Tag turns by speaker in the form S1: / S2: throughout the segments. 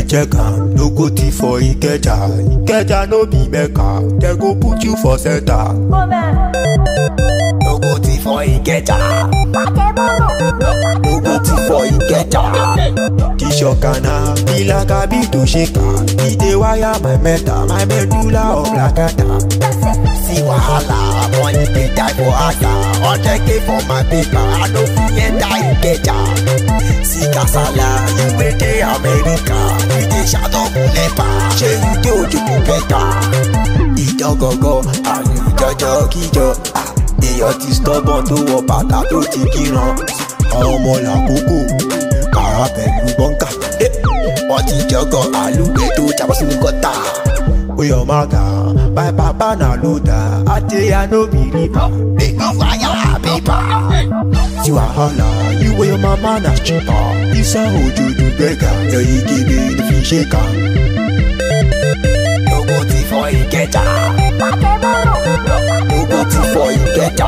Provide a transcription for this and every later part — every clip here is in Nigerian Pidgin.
S1: check am, no go thief for Ikeja. Ikeja no be Mecca, they go put you for center. No go thief for Ikeja. No go thief for Ikeja. This your kana, be like a bit to shaker. He dey wire my my medulla oblongata. See wahala, money dey die for asa. 100K for my paper, I no fit enter Ikeja. See kasala, you wey dey America, you dey shadow nepa. Shey you dey ojuku better. Ijogogo, àrùn jọjọ kíjọ. Èèyàn ti stubborn tó wọ bàtà tó ti kíran. Àwọn ọmọ làkókò, kàrà pẹ̀lú bọ́ńkà. Wọ́n ti jọgọ àlùgbé tó jábọ́ sínú gọ́tà. Oyo maga, my papa na loader. Ateya no be river, make me fire paper. See wahala, you wey your mama na stripper. You say ojuju beggar, your Igebe the fish shaker. No go thief for Ikeja. No go thief for Ikeja.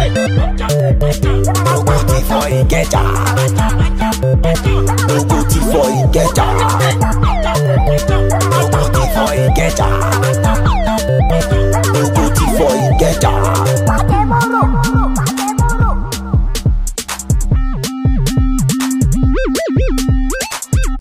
S1: No go thief for Ikeja. No go thief for Ikeja. No go thief for Ikeja.